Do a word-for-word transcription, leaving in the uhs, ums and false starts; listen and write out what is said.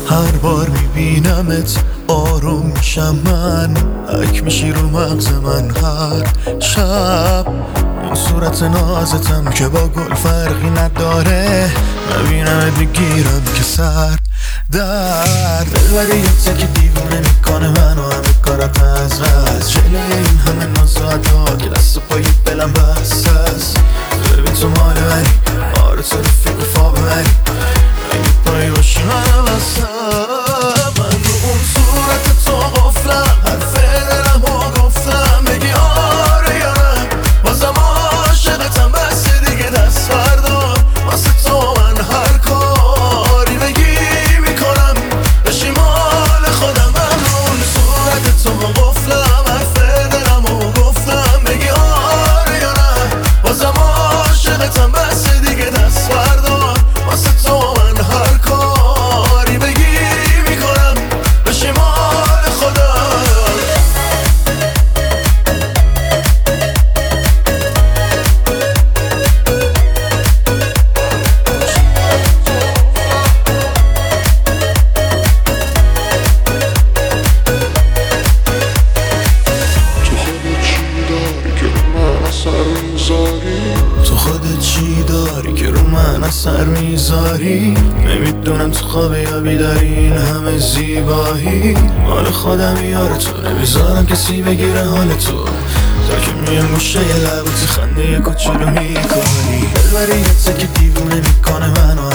هر بار میبینمت آروم میشم من، حک میشی رو مغز من هر شب. اون صورت نازتم که با گل فرقی نداره، نبینمت میگیرم که سر در دلبری یه که دیوونه میکنه منو همه کارت از رست. جلوی این همه ناز و عدا که دست و پای دلم بست است. ببین تو مال منی، آره تو رفیق فا ببری، اگه پایی باشی منو بستم. من رو اون صورت تو غفلم، حرف دلم رو گفتم، بگی آره یا نه بازم عاشقتم. بس دیگه دست بردار، واسه تو من هر کاری بگی میکنم، بشی مال خودم. من رو اون صورت تو غفلم، حرف دلم رو گفتم، بگی آره یا نه بازم عاشقتم. بس دیگه دست بردار، واسه تو من هر کاری بگی میکنم، بشی مال خودم. تو خودت چی داری که رو من اثر میذاری؟ نمیدونم تو خوابه یا بیداری این همه زیبایی مال خودم یار تو، نمیذارم کسی بگیره حال تو. تا که میام گوشه یه لبوتی خنده یه کوچولو میکنی، دلبری یه که دیوونه میکنه منو